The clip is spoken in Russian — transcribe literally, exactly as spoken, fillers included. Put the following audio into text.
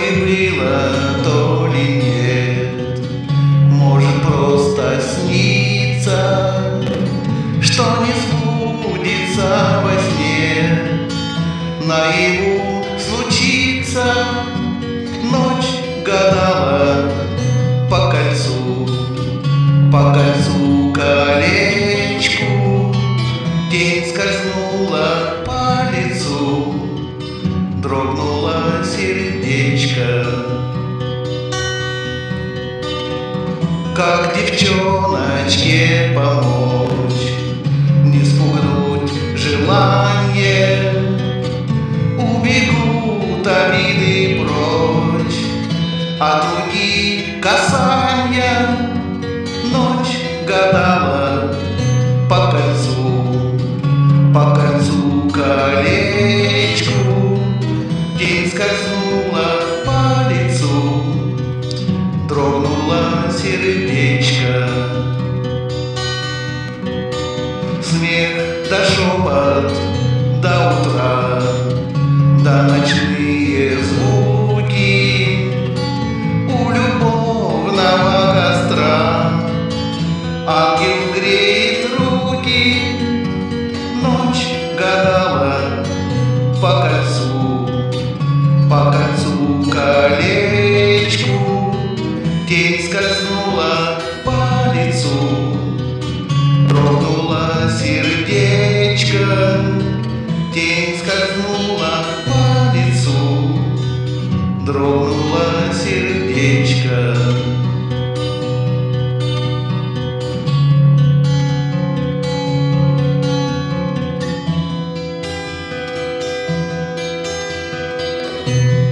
ли было, то ли нет. Может, просто снится, что не сбудется во сне. Наяву случится, ночь гадала по кольцу, по кольцу колечку. Тень скользнула по лицу, дрогнуло сердечко. Как девчоночке помочь, не спугнуть желание? Убегут обиды прочь, от руки касания. Ночь гадала по кольцу, по кольцу колечку. Тень скользнула по лицу, дрогнуло сердечко. Смех да шепот до утра, да ночные звуки у любовного костра. Ангел греет руки, ночь гадала по кольцу, по кольцу колечку. Тень скользнула по лицу, дрогнуло сердечко. Тень скользнула по лицу, дрогнуло сердечко. Thank you.